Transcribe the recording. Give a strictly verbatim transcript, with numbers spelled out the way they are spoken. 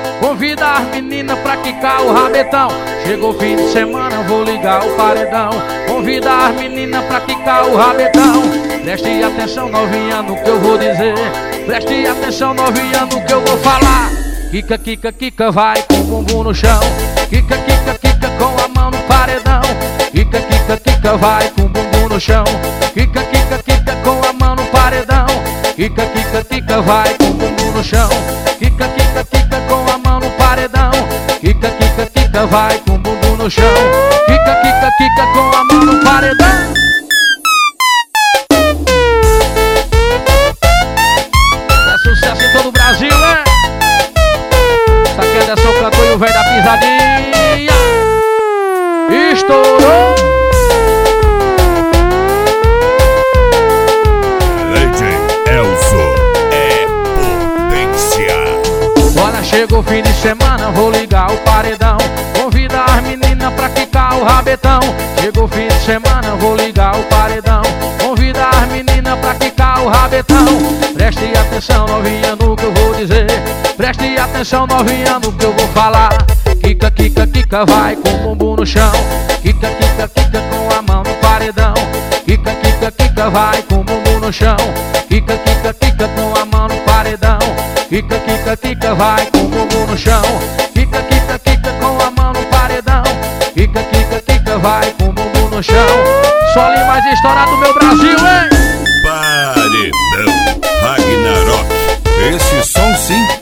Convida as meninas pra quicar o rabetão. Chegou fim de semana, vou ligar o paredão. Convida as meninas pra quicar o rabetão. Preste atenção, novinha, no que eu vou dizer. Preste atenção, novinha, no que eu vou falar. Quica, quica, quica, vai com o bumbum no chão. Quica, quica, quica, com a mão no paredão. Quica, quica, quica, vai com o bumbum no chão. Quica, quica, quica, com a mão no paredão. Quica, quica, quica, vai com o bumbum no chão. Quica, quica, quica, com a mão no paredão. Quica, quica, quica, vai com o bumbum no chão. Quica, quica, quica, com a mão no paredão. É sucesso em todo o Brasil, né? Isso aqui é Anderson Cantor e o velho da pisadinha. Estourou. Chegou fim de semana, vou ligar o paredão. Convida as meninas pra quicar o rabetão. Chegou fim de semana, vou ligar o paredão. Convida as meninas pra quicar o rabetão. Preste atenção, novinha, no que eu vou dizer. Preste atenção, novinha, no que eu vou falar. Quica, quica, quica, vai com o bumbum no chão. Quica, quica, quica, com a mão no paredão. Quica, quica, quica, vai com o bumbum no chão. Quica, quica, quica, com a mão no paredão. Quica, quica, quica, vai com o bumbum no chão. Quica, quica, quica, com a mão no paredão. Quica, quica, quica, vai com o bumbum no chão. Sole mais estourado do meu Brasil, hein? Paredão Ragnarok. Esse som sim